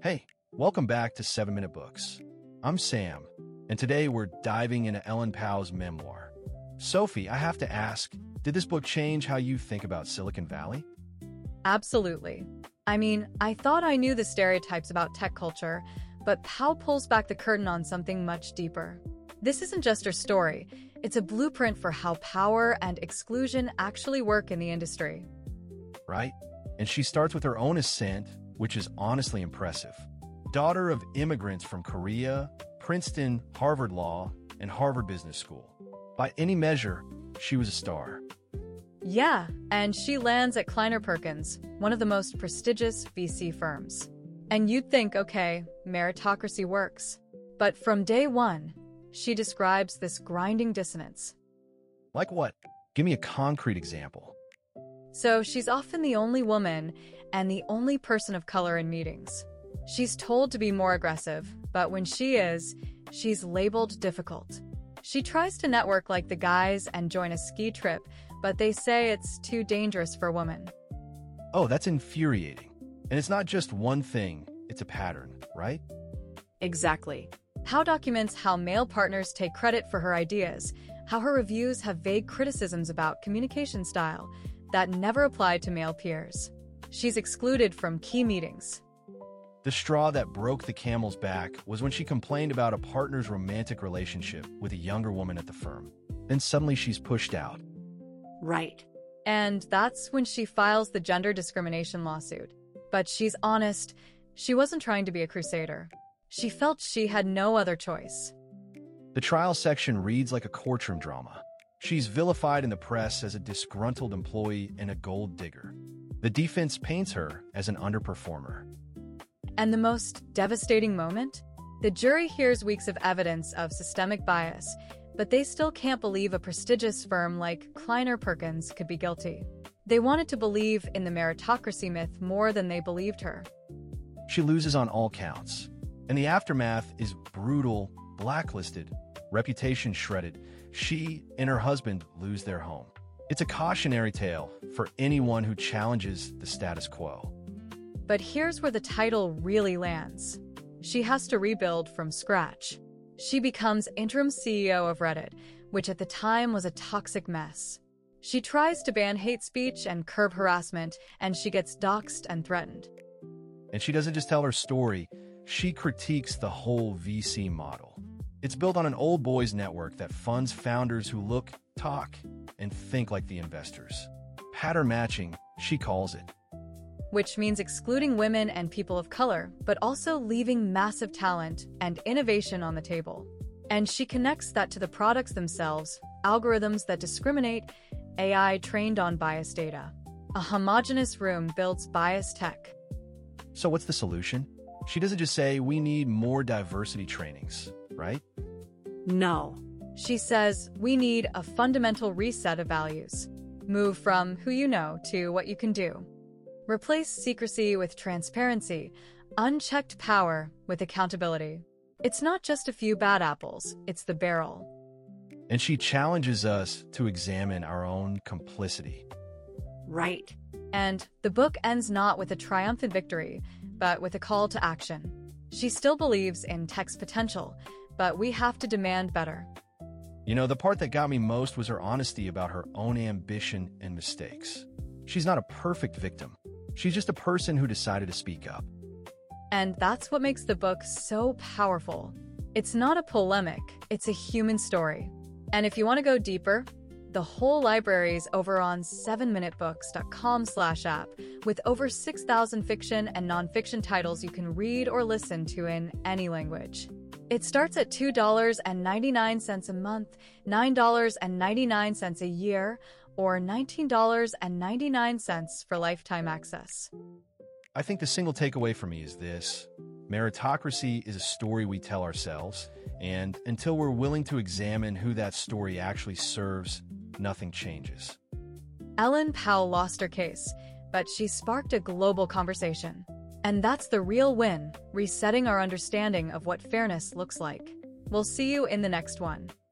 Hey, welcome back to 7 Minute Books. I'm Sam, and today we're diving into Ellen Powell's memoir. Sophie, I have to ask, did this book change how you think about Silicon Valley? Absolutely. I thought I knew the stereotypes about tech culture, but Powell pulls back the curtain on something much deeper. This isn't just her story, it's a blueprint for how power and exclusion actually work in the industry. Right? And she starts with her own ascent, which is honestly impressive. Daughter of immigrants from Korea, Princeton, Harvard Law, and Harvard Business School. By any measure, she was a star. Yeah, and she lands at Kleiner Perkins, one of the most prestigious VC firms. And you'd think, okay, meritocracy works. But from day one, she describes this grinding dissonance. Like what? Give me a concrete example. So she's often the only woman and the only person of color in meetings. She's told to be more aggressive, but when she is, she's labeled difficult. She tries to network like the guys and join a ski trip, but they say it's too dangerous for women. Oh, that's infuriating. And it's not just one thing, it's a pattern, right? Exactly. How documents how male partners take credit for her ideas, how her reviews have vague criticisms about communication style that never applied to male peers. She's excluded from key meetings. The straw that broke the camel's back was when she complained about a partner's romantic relationship with a younger woman at the firm. Then suddenly she's pushed out. Right. And that's when she files the gender discrimination lawsuit. But she's honest, she wasn't trying to be a crusader. She felt she had no other choice. The trial section reads like a courtroom drama. She's vilified in the press as a disgruntled employee and a gold digger. The defense paints her as an underperformer. And the most devastating moment? The jury hears weeks of evidence of systemic bias, but they still can't believe a prestigious firm like Kleiner Perkins could be guilty. They wanted to believe in the meritocracy myth more than they believed her. She loses on all counts. And the aftermath is brutal, blacklisted, reputation shredded. She and her husband lose their home. It's a cautionary tale for anyone who challenges the status quo. But here's where the title really lands. She has to rebuild from scratch. She becomes interim CEO of Reddit, which at the time was a toxic mess. She tries to ban hate speech and curb harassment, and she gets doxxed and threatened. And she doesn't just tell her story, she critiques the whole VC model. It's built on an old boys network that funds founders who look, talk, and think like the investors. Pattern matching, she calls it. Which means excluding women and people of color, but also leaving massive talent and innovation on the table. And she connects that to the products themselves, algorithms that discriminate, AI trained on biased data. A homogeneous room builds biased tech. So what's the solution? She doesn't just say, we need more diversity trainings, right? No. She says, we need a fundamental reset of values. Move from who you know to what you can do. Replace secrecy with transparency, unchecked power with accountability. It's not just a few bad apples, it's the barrel. And she challenges us to examine our own complicity. Right. And the book ends not with a triumphant victory, but with a call to action. She still believes in tech's potential, but we have to demand better. You know, the part that got me most was her honesty about her own ambition and mistakes. She's not a perfect victim. She's just a person who decided to speak up. And that's what makes the book so powerful. It's not a polemic, it's a human story. And if you want to go deeper, the whole library is over on 7minutebooks.com/app with over 6,000 fiction and nonfiction titles you can read or listen to in any language. It starts at $2.99 a month, $9.99 a year, or $19.99 for lifetime access. I think the single takeaway for me is this. Meritocracy is a story we tell ourselves, and until we're willing to examine who that story actually serves, nothing changes. Ellen Powell lost her case, but she sparked a global conversation. And that's the real win, resetting our understanding of what fairness looks like. We'll see you in the next one.